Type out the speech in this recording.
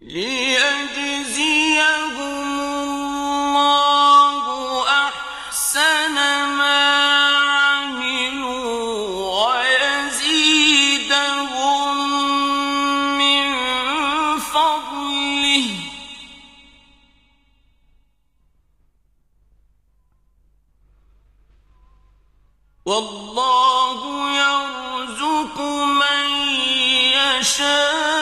ليجزيهم الله أحسن ما عملوا ويزيدهم من فضله والله يرزق من يشاء